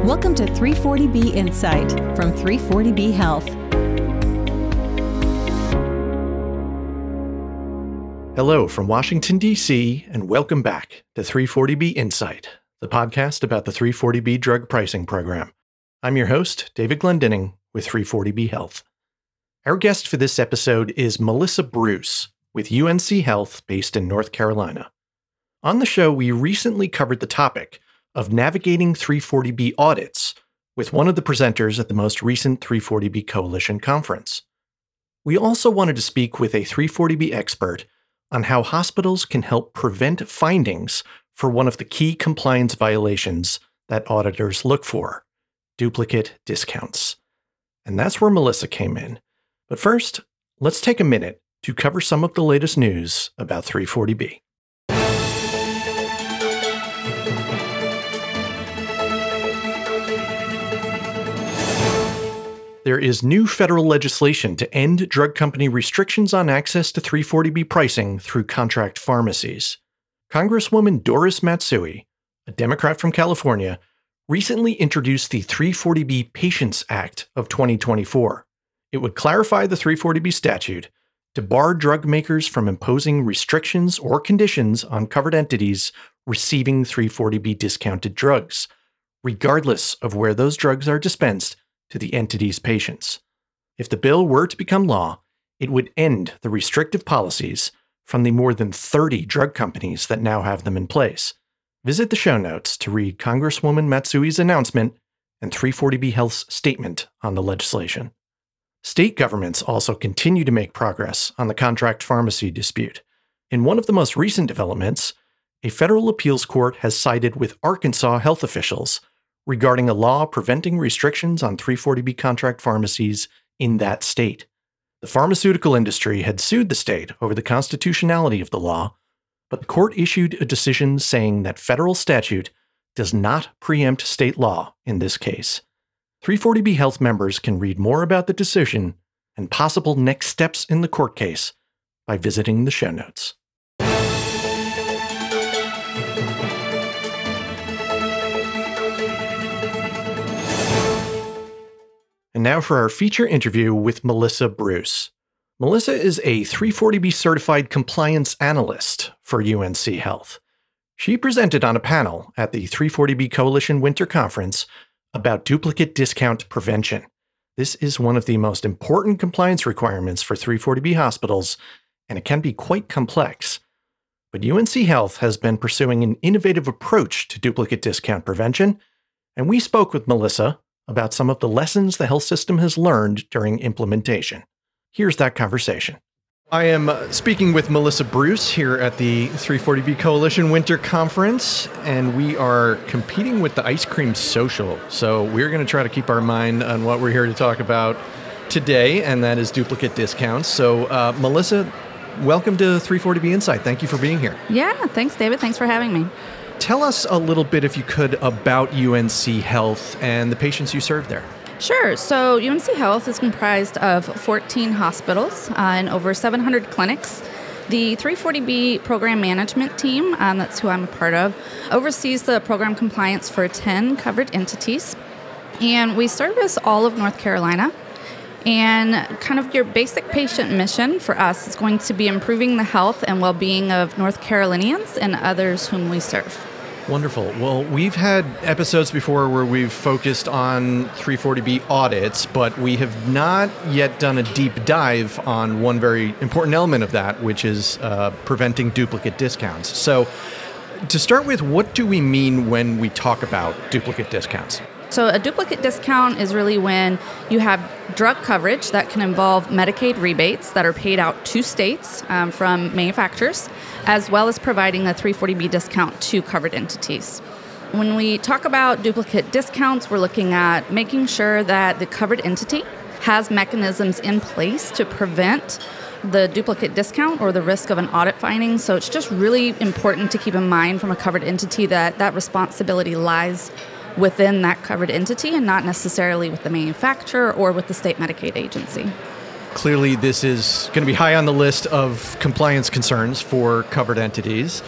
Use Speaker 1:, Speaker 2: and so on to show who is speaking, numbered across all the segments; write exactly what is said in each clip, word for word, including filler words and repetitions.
Speaker 1: Welcome to three forty B Insight from three forty B Health.
Speaker 2: Hello from Washington, D C, and welcome back to three forty B Insight, the podcast about the three forty B drug pricing program. I'm your host, David Glendinning, with three forty B Health. Our guest for this episode is Melissa Bruce, with U N C Health based in North Carolina. On the show, we recently covered the topic of navigating three forty B audits with one of the presenters at the most recent three forty B Coalition conference. We also wanted to speak with a three forty B expert on how hospitals can help prevent findings for one of the key compliance violations that auditors look for, duplicate discounts. And that's where Melissa came in. But first, let's take a minute to cover some of the latest news about three forty B. There is new federal legislation to end drug company restrictions on access to three forty B pricing through contract pharmacies. Congresswoman Doris Matsui, a Democrat from California, recently introduced the three forty B Patients Act of twenty twenty-four. It would clarify the three forty B statute to bar drug makers from imposing restrictions or conditions on covered entities receiving three forty B discounted drugs, regardless of where those drugs are dispensed to the entity's patients. If the bill were to become law, it would end the restrictive policies from the more than thirty drug companies that now have them in place. Visit the show notes to read Congresswoman Matsui's announcement and three forty B Health's statement on the legislation. State governments also continue to make progress on the contract pharmacy dispute. In one of the most recent developments, a federal appeals court has sided with Arkansas health officials regarding a law preventing restrictions on three forty B contract pharmacies in that state. The pharmaceutical industry had sued the state over the constitutionality of the law, but the court issued a decision saying that federal statute does not preempt state law in this case. three forty B Health members can read more about the decision and possible next steps in the court case by visiting the show notes. And now for our feature interview with Melissa Bruce. Melissa is a three forty B certified compliance analyst for U N C Health. She presented on a panel at the three forty B Coalition Winter Conference about duplicate discount prevention. This is one of the most important compliance requirements for three forty B hospitals, and it can be quite complex. But U N C Health has been pursuing an innovative approach to duplicate discount prevention, and we spoke with Melissa about some of the lessons the health system has learned during implementation. Here's that conversation. I am speaking with Melissa Bruce here at the three forty B Coalition Winter Conference, and we are competing with the Ice Cream Social. So we're going to try to keep our mind on what we're here to talk about today, and that is duplicate discounts. So uh, Melissa, welcome to three forty B Insight. Thank you for being here.
Speaker 3: Yeah, thanks, David. Thanks for having me.
Speaker 2: Tell us a little bit, if you could, about U N C Health and the patients you serve there.
Speaker 3: Sure. So U N C Health is comprised of fourteen hospitals uh, and over seven hundred clinics. The three forty B program management team, um, that's who I'm a part of, oversees the program compliance for ten covered entities. And we service all of North Carolina. And kind of your basic patient mission for us is going to be improving the health and well-being of North Carolinians and others whom we serve.
Speaker 2: Wonderful. Well, we've had episodes before where we've focused on three forty B audits, but we have not yet done a deep dive on one very important element of that, which is uh, preventing duplicate discounts. So to start with, what do we mean when we talk about duplicate discounts?
Speaker 3: So a duplicate discount is really when you have drug coverage that can involve Medicaid rebates that are paid out to states um, from manufacturers, as well as providing a three forty B discount to covered entities. When we talk about duplicate discounts, we're looking at making sure that the covered entity has mechanisms in place to prevent the duplicate discount or the risk of an audit finding. So it's just really important to keep in mind from a covered entity that that responsibility lies within that covered entity and not necessarily with the manufacturer or with the state Medicaid agency.
Speaker 2: Clearly, this is going to be high on the list of compliance concerns for covered entities.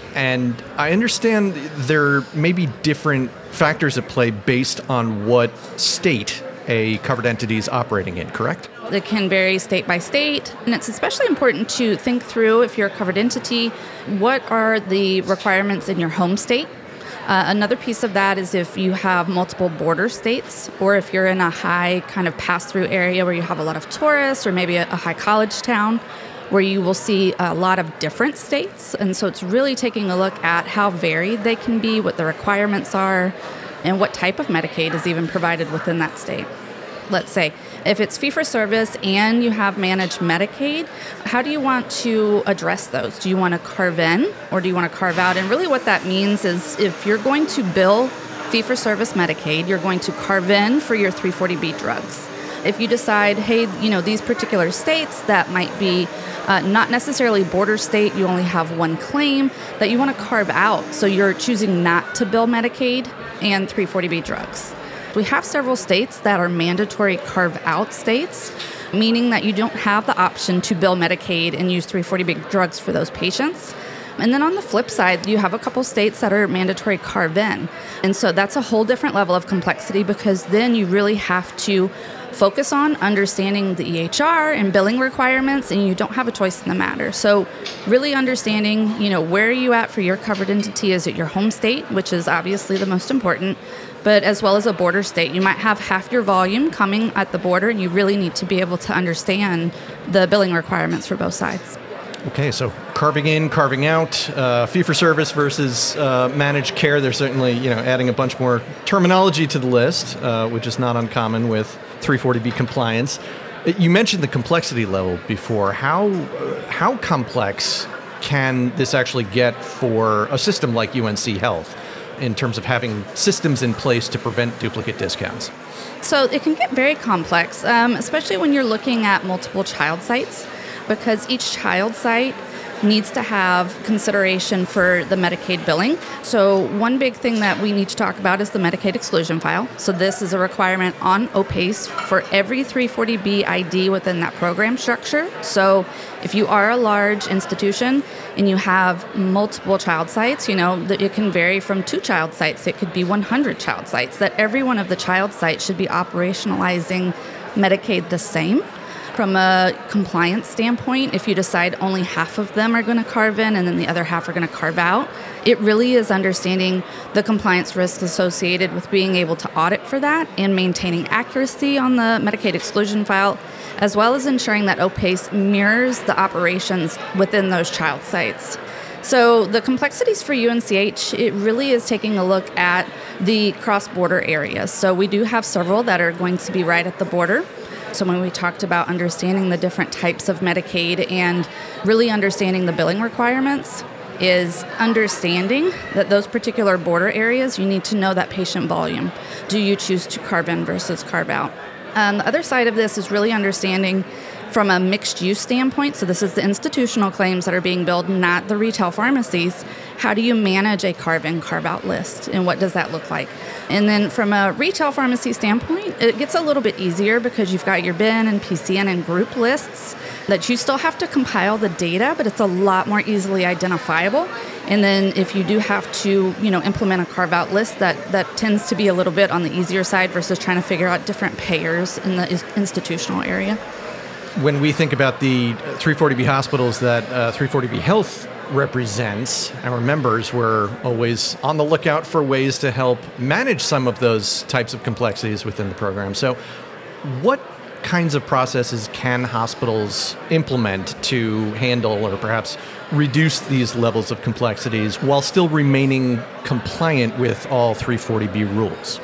Speaker 2: And I understand there may be different factors at play based on what state a covered entity is operating in, correct?
Speaker 3: It can vary state by state, and it's especially important to think through, if you're a covered entity, what are the requirements in your home state? Uh, another piece of that is if you have multiple border states, or if you're in a high kind of pass-through area where you have a lot of tourists, or maybe a, a high college town, where you will see a lot of different states. And so it's really taking a look at how varied they can be, what the requirements are, and what type of Medicaid is even provided within that state. Let's say, if it's fee-for-service and you have managed Medicaid, how do you want to address those? Do you want to carve in or do you want to carve out? And really what that means is if you're going to bill fee-for-service Medicaid, you're going to carve in for your three forty B drugs. If you decide, hey, you know, these particular states that might be uh, not necessarily border state, you only have one claim, that you want to carve out. So you're choosing not to bill Medicaid and three forty B drugs. We have several states that are mandatory carve-out states, meaning that you don't have the option to bill Medicaid and use three forty B drugs for those patients. And then on the flip side, you have a couple states that are mandatory carve-in. And so that's a whole different level of complexity, because then you really have to focus on understanding the E H R and billing requirements, and you don't have a choice in the matter. So really understanding, you know, where are you at for your covered entity? Is it your home state, which is obviously the most important, but as well as a border state. You might have half your volume coming at the border, and you really need to be able to understand the billing requirements for both sides.
Speaker 2: Okay, so carving in, carving out, uh, fee-for-service versus uh, managed care. There's certainly, you know, adding a bunch more terminology to the list, uh, which is not uncommon with three forty B compliance. You mentioned the complexity level before. How uh, how complex can this actually get for a system like U N C Health in terms of having systems in place to prevent duplicate discounts?
Speaker 3: So it can get very complex, um, especially when you're looking at multiple child sites, because each child site needs to have consideration for the Medicaid billing. So one big thing that we need to talk about is the Medicaid exclusion file. So this is a requirement on O P A C E for every three forty B I D within that program structure. So if you are a large institution and you have multiple child sites, you know, it can vary from two child sites. It could be one hundred child sites, that every one of the child sites should be operationalizing Medicaid the same. From a compliance standpoint, if you decide only half of them are going to carve in and then the other half are going to carve out, it really is understanding the compliance risks associated with being able to audit for that and maintaining accuracy on the Medicaid exclusion file, as well as ensuring that O P A C E mirrors the operations within those child sites. So the complexities for U N C H, it really is taking a look at the cross-border areas. So we do have several that are going to be right at the border. So when we talked about understanding the different types of Medicaid and really understanding the billing requirements, is understanding that those particular border areas, you need to know that patient volume. Do you choose to carve in versus carve out? Um, the other side of this is really understanding from a mixed use standpoint. So this is the institutional claims that are being billed, not the retail pharmacies. How do you manage a carve-in, carve-out list, and what does that look like? And then from a retail pharmacy standpoint, it gets a little bit easier because you've got your B I N and P C N and group lists that you still have to compile the data, but it's a lot more easily identifiable. And then if you do have to, you know, implement a carve-out list, that, that tends to be a little bit on the easier side versus trying to figure out different payers in the institutional area.
Speaker 2: When we think about the three forty B hospitals that uh, three forty B Health represents, our members were always on the lookout for ways to help manage some of those types of complexities within the program. So what kinds of processes can hospitals implement to handle or perhaps reduce these levels of complexities while still remaining compliant with all three forty B rules?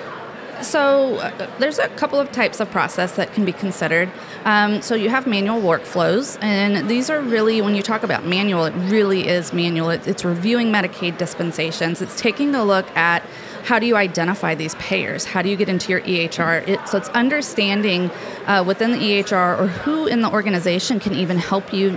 Speaker 3: So uh, there's a couple of types of process that can be considered. Um, so you have manual workflows, and these are really, when you talk about manual, it really is manual. It, it's reviewing Medicaid dispensations. It's taking a look at how do you identify these payers? How do you get into your E H R? It, so it's understanding uh, within the E H R or who in the organization can even help you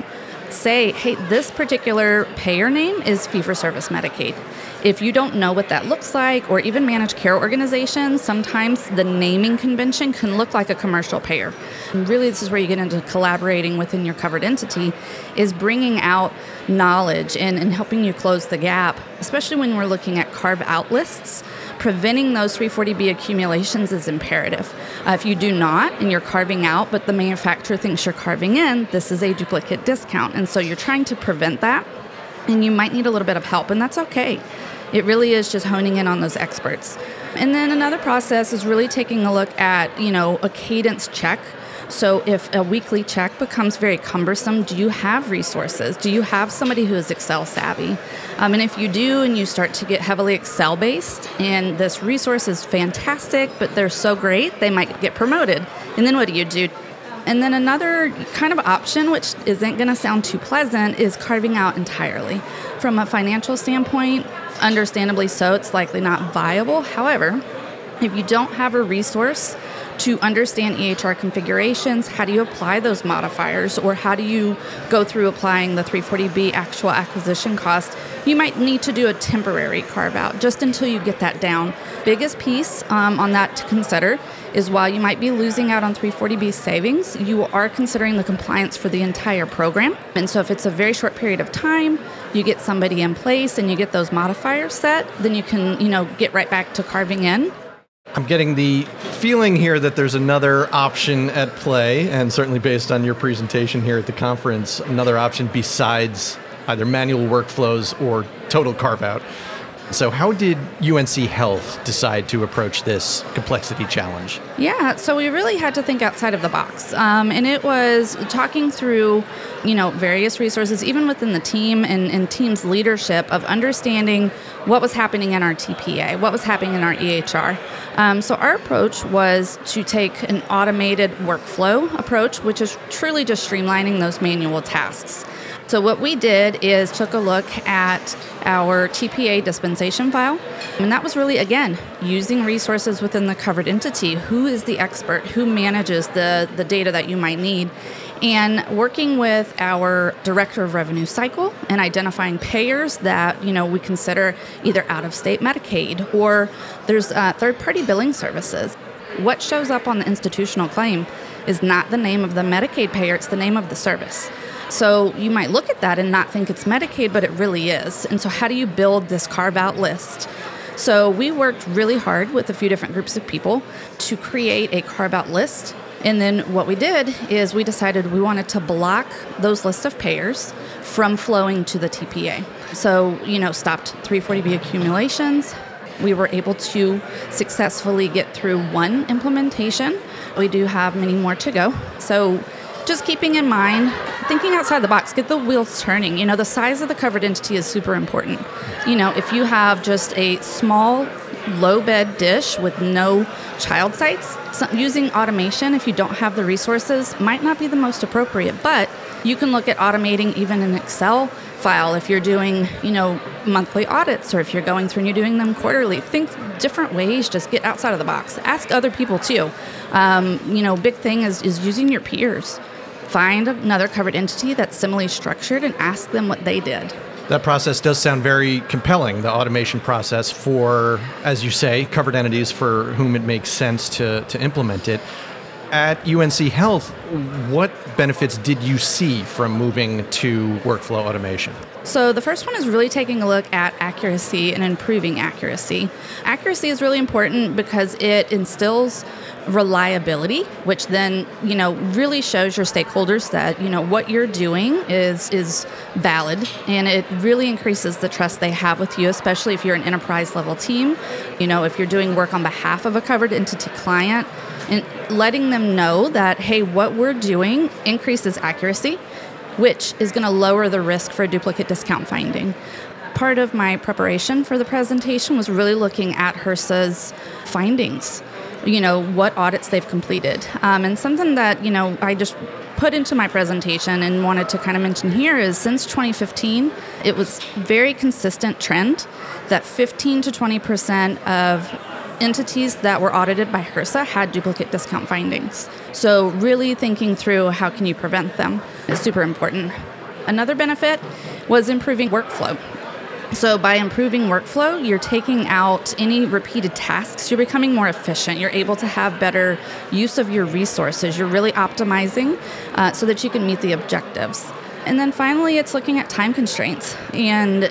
Speaker 3: say, hey, this particular payer name is fee-for-service Medicaid. If you don't know what that looks like, or even managed care organizations, sometimes the naming convention can look like a commercial payer. And really, this is where you get into collaborating within your covered entity, is bringing out knowledge and, and helping you close the gap, especially when we're looking at carve-out lists. Preventing those three forty B accumulations is imperative. Uh, if you do not, and you're carving out, but the manufacturer thinks you're carving in, this is a duplicate discount. And so you're trying to prevent that, and you might need a little bit of help, and that's okay. It really is just honing in on those experts. And then another process is really taking a look at, you know, a cadence check. So if a weekly check becomes very cumbersome, do you have resources? Do you have somebody who is Excel savvy? Um, and if you do, and you start to get heavily Excel based, and this resource is fantastic, but they're so great, they might get promoted. And then what do you do? And then another kind of option, which isn't going to sound too pleasant, is carving out entirely. From a financial standpoint, understandably so, it's likely not viable. However, if you don't have a resource to understand E H R configurations, how do you apply those modifiers, or how do you go through applying the three forty B actual acquisition cost, you might need to do a temporary carve out just until you get that down. Biggest piece um, on that to consider is while you might be losing out on three forty B savings, you are considering the compliance for the entire program. And so if it's a very short period of time, you get somebody in place and you get those modifiers set, then you can, you know, get right back to carving in.
Speaker 2: I'm getting the feeling here that there's another option at play, and certainly based on your presentation here at the conference, another option besides either manual workflows or total carve-out. So how did U N C Health decide to approach this complexity challenge?
Speaker 3: Yeah, so we really had to think outside of the box. Um, and it was talking through, you know, various resources, even within the team and, and team's leadership, of understanding what was happening in our T P A, what was happening in our E H R. Um, so our approach was to take an automated workflow approach, which is truly just streamlining those manual tasks. So what we did is took a look at our T P A dispensation file, and that was really, again, using resources within the covered entity. Who is the expert? Who manages the, the data that you might need? And working with our director of revenue cycle and identifying payers that, you know, we consider either out-of-state Medicaid, or there's uh, third-party billing services. What shows up on the institutional claim is not the name of the Medicaid payer, it's the name of the service. So you might look at that and not think it's Medicaid, but it really is. And so how do you build this carve-out list? So we worked really hard with a few different groups of people to create a carve-out list. And then what we did is we decided we wanted to block those lists of payers from flowing to the T P A. So, you know, stopped three forty B accumulations. We were able to successfully get through one implementation. We do have many more to go. So just keeping in mind, thinking outside the box, get the wheels turning. You know, the size of the covered entity is super important. You know, if you have just a small, low bed dish with no child sites, so using automation, if you don't have the resources, might not be the most appropriate. But you can look at automating even an Excel file if you're doing, you know, monthly audits, or if you're going through and you're doing them quarterly. Think different ways, just get outside of the box. Ask other people too. Um, you know, big thing is, is using your peers. Find another covered entity that's similarly structured and ask them what they did.
Speaker 2: That process does sound very compelling, the automation process for, as you say, covered entities for whom it makes sense to, to implement it. At U N C Health, what benefits did you see from moving to workflow automation?
Speaker 3: So the first one is really taking a look at accuracy and improving accuracy. Accuracy is really important because it instills reliability, which then, you know, really shows your stakeholders that, you know, what you're doing is is valid, and it really increases the trust they have with you, especially if you're an enterprise level team. You know, if you're doing work on behalf of a covered entity client, and letting them know that, hey, what we're doing increases accuracy, which is going to lower the risk for duplicate discount finding. Part of my preparation for the presentation was really looking at HRSA's findings, you know, what audits they've completed. Um, and something that, you know, I just put into my presentation and wanted to kind of mention here is since twenty fifteen, it was very consistent trend that fifteen to twenty percent of entities that were audited by HRSA had duplicate discount findings. So really thinking through how can you prevent them is super important. Another benefit was improving workflow. So by improving workflow, you're taking out any repeated tasks. You're becoming more efficient. You're able to have better use of your resources. You're really optimizing uh, so that you can meet the objectives. And then finally, it's looking at time constraints and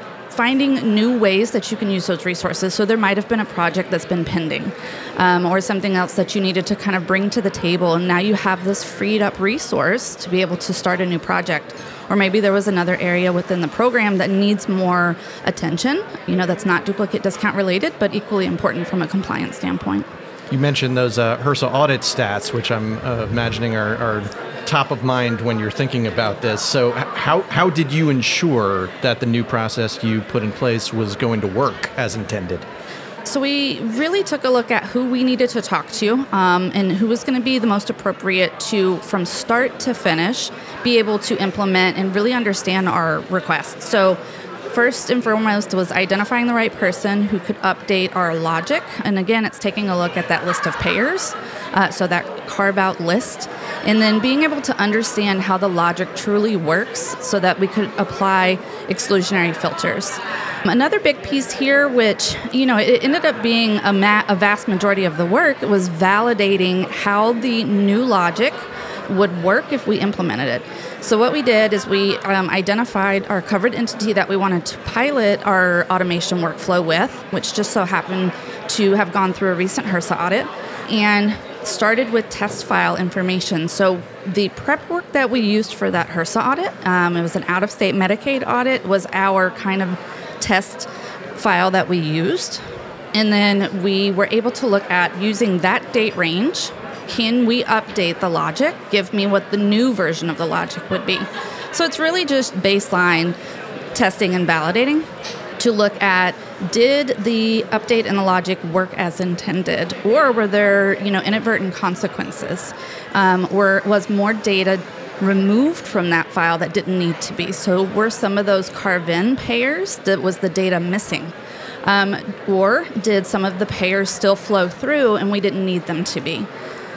Speaker 3: finding new ways that you can use those resources. So there might have been a project that's been pending um, or something else that you needed to kind of bring to the table. And now you have this freed up resource to be able to start a new project. Or maybe there was another area within the program that needs more attention, you know, that's not duplicate discount related, but equally important from a compliance standpoint.
Speaker 2: You mentioned those uh, HRSA audit stats, which I'm uh, imagining are, are top of mind when you're thinking about this. So how how did you ensure that the new process you put in place was going to work as intended?
Speaker 3: So we really took a look at who we needed to talk to um, and who was going to be the most appropriate to, from start to finish, be able to implement and really understand our requests. So first and foremost was identifying the right person who could update our logic. And again, it's taking a look at that list of payers, uh, so that carve-out list, and then being able to understand how the logic truly works so that we could apply exclusionary filters. Another big piece here, which, you know, it ended up being a, ma- a vast majority of the work, was validating how the new logic would work if we implemented it. So what we did is we um, identified our covered entity that we wanted to pilot our automation workflow with, which just so happened to have gone through a recent HRSA audit, and started with test file information. So the prep work that we used for that HRSA audit, um, it was an out-of-state Medicaid audit, was our kind of test file that we used. And then we were able to look at using that date range. Can we update the logic? Give me what the new version of the logic would be. So it's really just baseline testing and validating to look at, did the update in the logic work as intended, or were there, you know, inadvertent consequences? Um, or was more data removed from that file that didn't need to be? So were some of those carve-in payers, that was the data missing? Um, or did some of the payers still flow through and we didn't need them to be?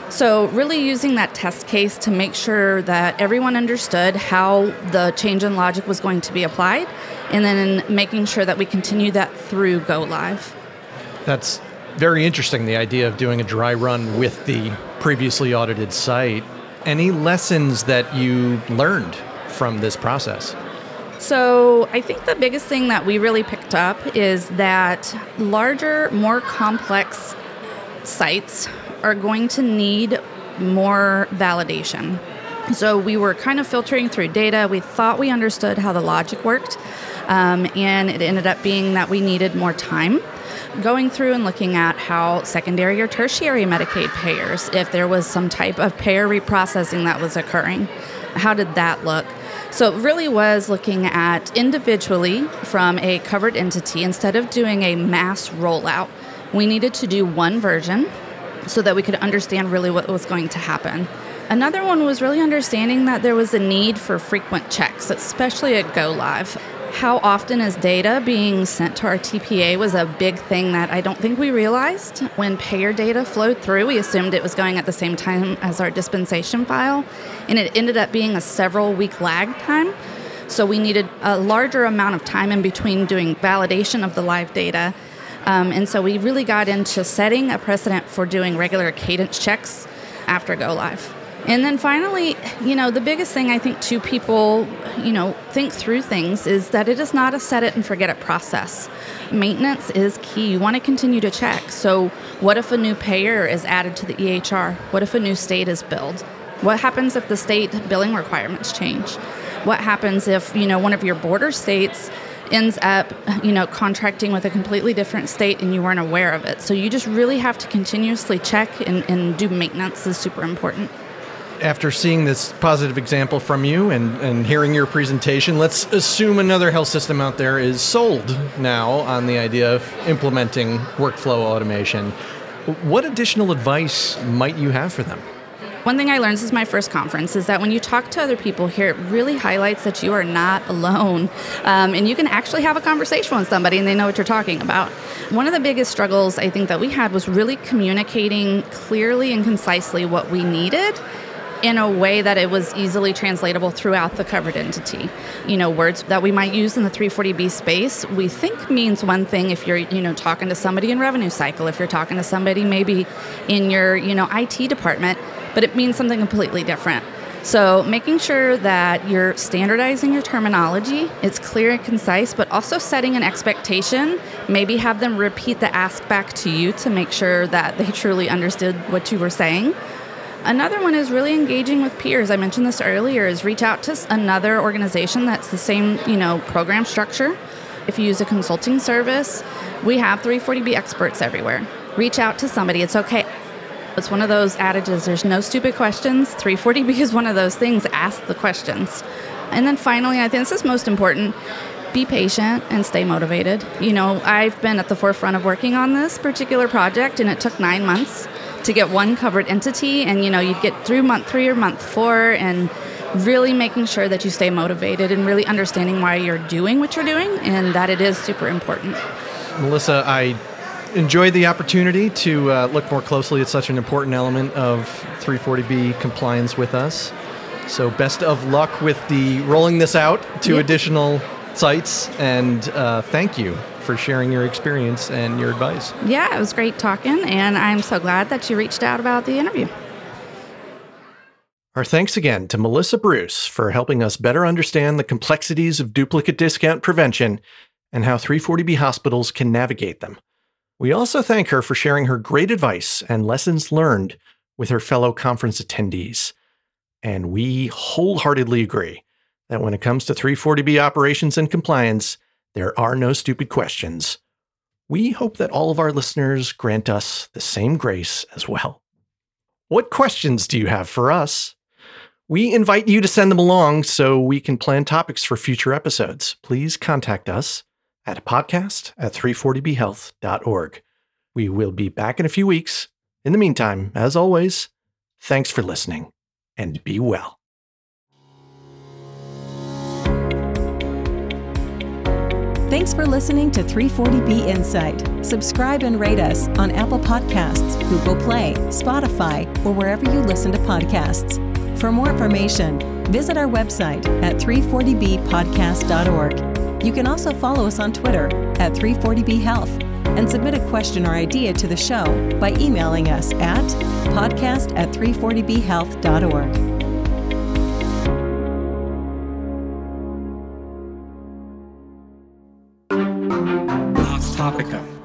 Speaker 3: So really using that test case to make sure that everyone understood how the change in logic was going to be applied, and then making sure that we continue that through go live.
Speaker 2: That's very interesting, the idea of doing a dry run with the previously audited site. Any lessons that you learned from this process?
Speaker 3: So I think the biggest thing that we really picked up is that larger, more complex sites are going to need more validation. So we were kind of filtering through data. We thought we understood how the logic worked, um, and it ended up being that we needed more time going through and looking at how secondary or tertiary Medicaid payers, if there was some type of payer reprocessing that was occurring, how did that look? So it really was looking at individually from a covered entity. Instead of doing a mass rollout, we needed to do one version so that we could understand really what was going to happen. Another one was really understanding that there was a need for frequent checks, especially at go live. How often is data being sent to our T P A was a big thing that I don't think we realized. When payer data flowed through, we assumed it was going at the same time as our dispensation file, and it ended up being a several week lag time. So we needed a larger amount of time in between doing validation of the live data. Um, and so we really got into setting a precedent for doing regular cadence checks after go live. And then finally, you know, the biggest thing I think too people, you know, think through things is that it is not a set it and forget it process. Maintenance is key. You want to continue to check. So what if a new payer is added to the E H R? What if a new state is billed? What happens if the state billing requirements change? What happens if, you know, one of your border states ends up, you know, contracting with a completely different state and you weren't aware of it? So you just really have to continuously check and, and do maintenance is super important.
Speaker 2: After seeing this positive example from you and, and hearing your presentation, let's assume another health system out there is sold now on the idea of implementing workflow automation. What additional advice might you have for them?
Speaker 3: One thing I learned, this is my first conference, is that when you talk to other people here, it really highlights that you are not alone. Um, and you can actually have a conversation with somebody and they know what you're talking about. One of the biggest struggles I think that we had was really communicating clearly and concisely what we needed in a way that it was easily translatable throughout the covered entity. You know, words that we might use in the three forty B space, we think means one thing if you're, you know, talking to somebody in revenue cycle, if you're talking to somebody maybe in your, you know, I T department, but it means something completely different. So making sure that you're standardizing your terminology, it's clear and concise, but also setting an expectation, maybe have them repeat the ask back to you to make sure that they truly understood what you were saying. Another one is really engaging with peers. I mentioned this earlier, is reach out to another organization that's the same, you know, program structure. If you use a consulting service, we have three forty B experts everywhere. Reach out to somebody. It's okay. It's one of those adages, there's no stupid questions. three forty B is one of those things, ask the questions. And then finally, I think this is most important, be patient and stay motivated. You know, I've been at the forefront of working on this particular project, and it took nine months to get one covered entity, and you know, you'd get through month three or month four, and really making sure that you stay motivated and really understanding why you're doing what you're doing and that it is super important.
Speaker 2: Melissa, I enjoyed the opportunity to uh, look more closely at such an important element of three forty B compliance with us. So best of luck with the rolling this out to yeah. additional sites, and uh, thank you for sharing your experience and your advice.
Speaker 3: Yeah, it was great talking, and I'm so glad that you reached out about the interview.
Speaker 2: Our thanks again to Melissa Bruce for helping us better understand the complexities of duplicate discount prevention and how three forty B hospitals can navigate them. We also thank her for sharing her great advice and lessons learned with her fellow conference attendees. And we wholeheartedly agree that when it comes to three forty B operations and compliance, there are no stupid questions. We hope that all of our listeners grant us the same grace as well. What questions do you have for us? We invite you to send them along so we can plan topics for future episodes. Please contact us at podcast at three forty b health dot org. We will be back in a few weeks. In the meantime, as always, thanks for listening and be well.
Speaker 1: Thanks for listening to three forty B Insight. Subscribe and rate us on Apple Podcasts, Google Play, Spotify, or wherever you listen to podcasts. For more information, visit our website at three forty b podcast dot org. You can also follow us on Twitter at three forty B health and submit a question or idea to the show by emailing us at podcast at three forty b health dot org.
Speaker 2: Topica.